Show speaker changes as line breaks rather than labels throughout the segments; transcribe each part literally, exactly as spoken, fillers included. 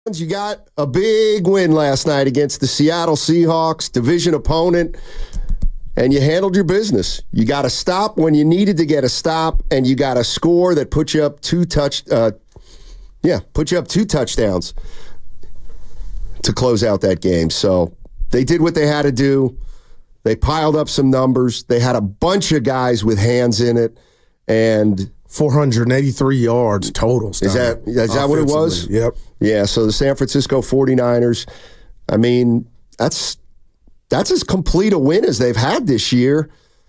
You got a big win last night against the Seattle Seahawks, division opponent, and you handled your business. You got a stop when you needed to get a stop, and you got a score that put you up two touch, uh, yeah, put you up two touchdowns to close out that game. So they did what they had to do. They piled up some numbers. They had a bunch of guys with hands in it, and
four hundred eighty-three yards total.
Is that is that what it was?
Yep.
Yeah, so the San Francisco forty-niners, I mean, that's that's as complete a win as they've had this year,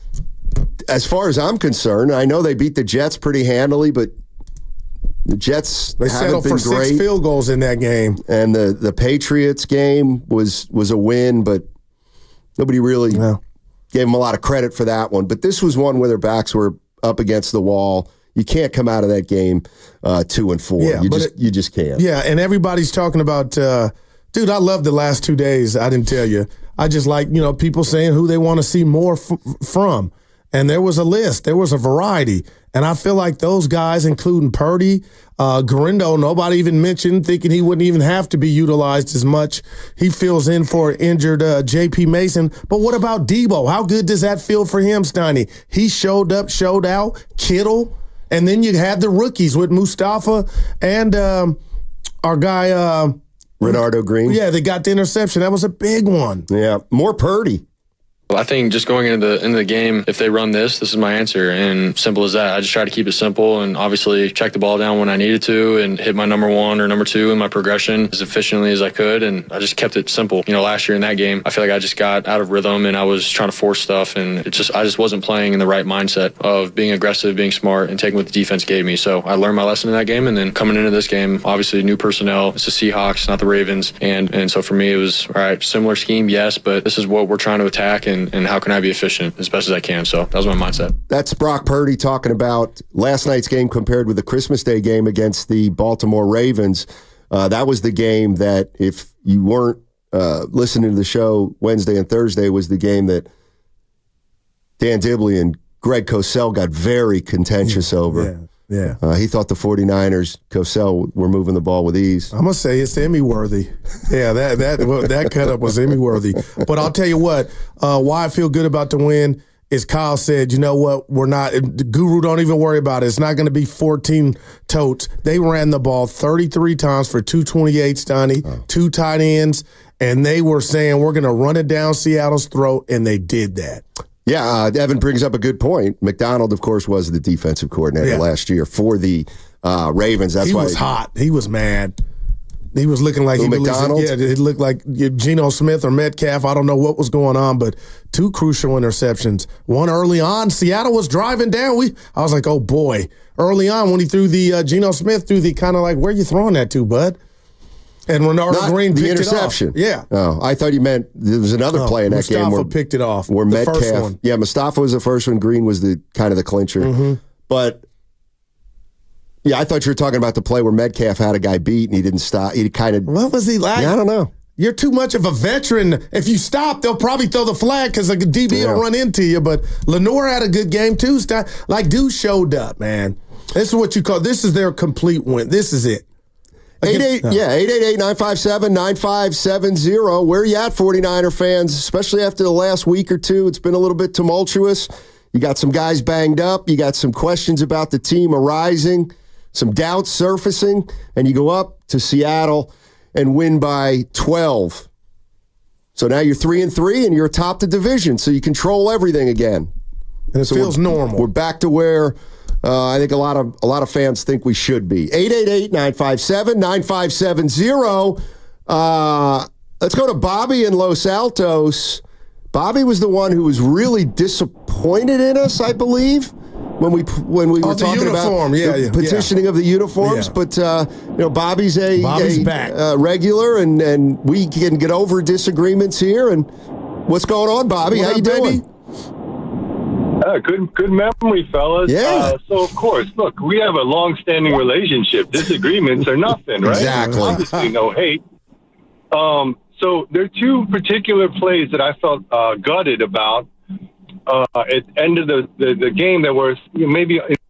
as far as I'm concerned. I know they beat the Jets pretty handily, but the Jets
they
haven't
settled
been
for
great.
six field goals in that game.
And the, the Patriots game was was a win, but nobody really
yeah.
gave them a lot of credit for that one. But this was one where their backs were up against the wall. You can't come out of that game uh, two and four.
Yeah,
you
but
just
it,
you just can't.
Yeah, and everybody's talking about, uh, dude. I love the last two days. I didn't tell you. I just like you know people saying who they want to see more f- from, and there was a list. There was a variety, and I feel like those guys, including Purdy, uh, Grindo, nobody even mentioned, thinking he wouldn't even have to be utilized as much. He fills in for injured uh, J P Mason. But what about Debo? How good does that feel for him, Steiny? He showed up, showed out. Kittle. And then you had the rookies with Mustafa and um, our guy uh,
Renardo Green.
Yeah, they got the interception. That was a big one.
Yeah, more Purdy.
I think just going into the into the game, if they run this, this is my answer, and simple as that. I just try to keep it simple and obviously check the ball down when I needed to and hit my number one or number two in my progression as efficiently as I could, and I just kept it simple. You know, last year in that game, I feel like I just got out of rhythm and I was trying to force stuff, and it just I just wasn't playing in the right mindset of being aggressive, being smart, and taking what the defense gave me. So I learned my lesson in that game, and then coming into this game, obviously new personnel. It's the Seahawks, not the Ravens, and and so for me it was all right. Similar scheme, yes, but this is what we're trying to attack, and and how can I be efficient as best as I can. So that was my mindset.
That's Brock Purdy talking about last night's game compared with the Christmas Day game against the Baltimore Ravens. Uh, that was the game that, if you weren't uh, listening to the show Wednesday and Thursday, was the game that Dan Dibley and Greg Cosell got very contentious
yeah,
over.
Yeah. Yeah,
uh, he thought the forty-niners, Cosell, were moving the ball with ease.
I'm gonna say it's Emmy worthy. Yeah, that that well, that cut up was Emmy worthy. But I'll tell you what, uh, why I feel good about the win is Kyle said, you know what, we're not. The Guru, don't even worry about it. It's not going to be fourteen totes. They ran the ball thirty-three times for two twenty-eight, Stoney, oh. two tight ends, and they were saying we're going to run it down Seattle's throat, and they did that.
Yeah, uh, Evan brings up a good point. McDonald, of course, was the defensive coordinator yeah. last year for the uh, Ravens. That's
he
why
was hot. He was mad. He was looking like
Who,
he
McDonald?
Was, yeah, it looked like Geno Smith or Metcalf. I don't know what was going on, but two crucial interceptions. One early on, Seattle was driving down. We, I was like, oh boy. Early on, when he threw the uh, Geno Smith threw the kind of like, where are you throwing that to, bud? And Renardo
Not
Green
the
picked
interception.
It off. Yeah.
Oh, I thought you meant there was another
oh,
play in that
Mustafa
game where
picked it off.
Where
the
Metcalf,
first one.
Yeah, Mustafa was the first one. Green was the kind of the clincher.
Mm-hmm.
But yeah, I thought you were talking about the play where Metcalf had a guy beat and he didn't stop. He kind of.
What was he like?
Yeah, I don't know.
You're too much of a veteran. If you stop, they'll probably throw the flag because a D B
yeah.
will run into you. But Lenore had a good game too. Like, dude showed up, man. This is what you call. This is their complete win. This is it.
Eight eight, yeah, eight eight eight, nine five seven, nine five seven zero. Where are you at, forty-niner fans? Especially after the last week or two, it's been a little bit tumultuous. You got some guys banged up. You got some questions about the team arising, some doubts surfacing, and you go up to Seattle and win by twelve. So now you're three and three, and you're atop the division, so you control everything again.
And it
so
feels
we're,
normal.
We're back to where. Uh, I think a lot of a lot of fans think we should be. eight eight eight, nine five seven, nine five seven zero. Uh, let's go to Bobby in Los Altos. Bobby was the one who was really disappointed in us, I believe, when we when we
oh,
were talking
uniform.
about
yeah,
the
yeah,
petitioning
yeah.
of the uniforms.
Yeah.
But uh, you know, Bobby's a,
Bobby's
a
back.
Uh, regular, and and we can get over disagreements here. And what's going on, Bobby?
What
How
up,
you doing?
baby?
Uh, good, good memory, fellas.
Yeah.
Uh, so, of course, look, we have a long-standing relationship. Disagreements are nothing, right?
Exactly.
Obviously, no hate. Um, so there are two particular plays that I felt uh, gutted about uh, at the end of the, the, the game that were maybe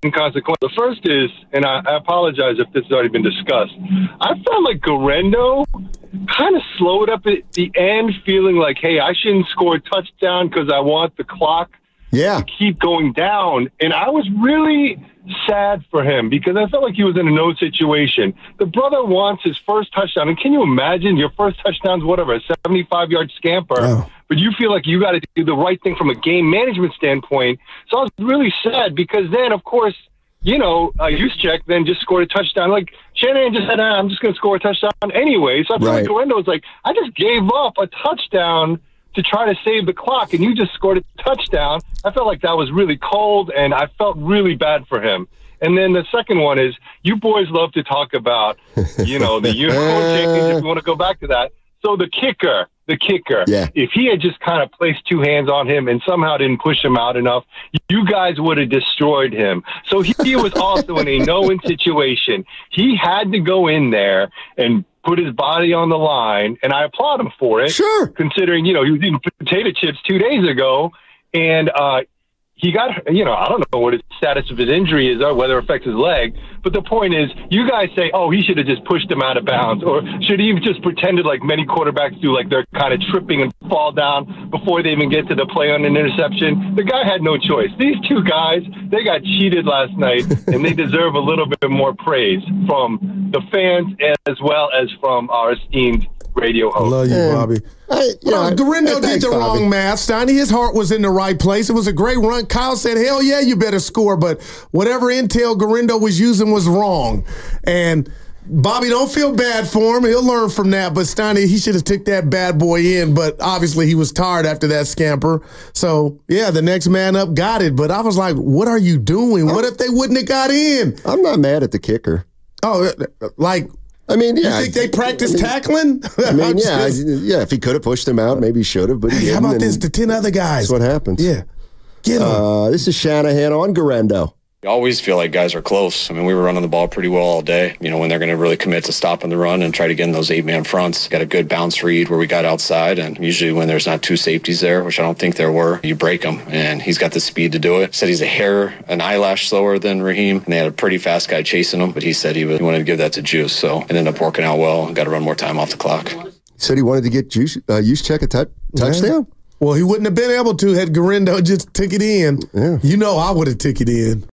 inconsequential. The first is, and I, I apologize if this has already been discussed, I felt like Guerrero kind of slowed up at the end, feeling like, hey, I shouldn't score a touchdown because I want the clock
yeah.
to keep going down. And I was really sad for him because I felt like he was in a no situation. The brother wants his first touchdown. And can you imagine your first touchdown's whatever, a seventy-five-yard scamper, oh. but you feel like you got to do the right thing from a game management standpoint. So I was really sad because then, of course, you know, uh, Juszczyk then just scored a touchdown. Like, Shanahan just said, ah, I'm just going to score a touchdown anyway. So I feel
right.
like Guerrero was like, I just gave up a touchdown to try to save the clock, and you just scored a touchdown. I felt like that was really cold, and I felt really bad for him. And then the second one is, you boys love to talk about, you know, the uniform change, if we want to go back to that. So the kicker, the kicker,
yeah.
if he had just kind of placed two hands on him and somehow didn't push him out enough, you guys would have destroyed him. So he was also in a no-win situation. He had to go in there and put his body on the line, and I applaud him for it.
Sure.
Considering, you know, he was eating potato chips two days ago, and uh, he got, you know, I don't know what his status of his injury is or whether it affects his leg, but the point is, you guys say, oh, he should have just pushed him out of bounds, or should he have just pretended like many quarterbacks do, like they're kind of tripping and fall down before they even get to the play on an interception? The guy had no choice. These two guys, they got cheated last night, and they deserve a little bit more praise from the fans as well as from our esteemed radio host.
Love you,
And
Bobby.
I, you know,
well, Guerrero
I,
did
thanks,
the
Bobby.
wrong math, Steiny. His heart was in the right place. It was a great run. Kyle said, hell yeah, you better score. But whatever intel Guerrero was using was wrong. And Bobby, don't feel bad for him. He'll learn from that. But Steiny, he should have took that bad boy in. But obviously he was tired after that scamper. So, yeah, the next man up got it. But I was like, what are you doing? What if they wouldn't have got in?
I'm not mad at the kicker.
Oh, like...
I mean, yeah.
You think they practice
I mean,
tackling?
I mean, yeah,
just,
yeah. If he could have pushed him out, maybe he should have. But he
hey, how
didn't,
about this? The ten other guys.
That's what happens.
Yeah, get him.
Uh, this is Shanahan on Guerrero.
I always feel like guys are close. I mean, we were running the ball pretty well all day. You know, when they're going to really commit to stopping the run and try to get in those eight-man fronts. Got a good bounce read where we got outside, and usually when there's not two safeties there, which I don't think there were, you break them, and he's got the speed to do it. Said he's a hair, an eyelash slower than Raheem, and they had a pretty fast guy chasing him, but he said he, was, he wanted to give that to Juice, so it ended up working out well and got to run more time off the clock.
He said he wanted to get Juice, uh, Juszczyk a t- touchdown?
Well, he wouldn't have been able to had Guerrero just took it in.
Yeah.
You know I would have took it in.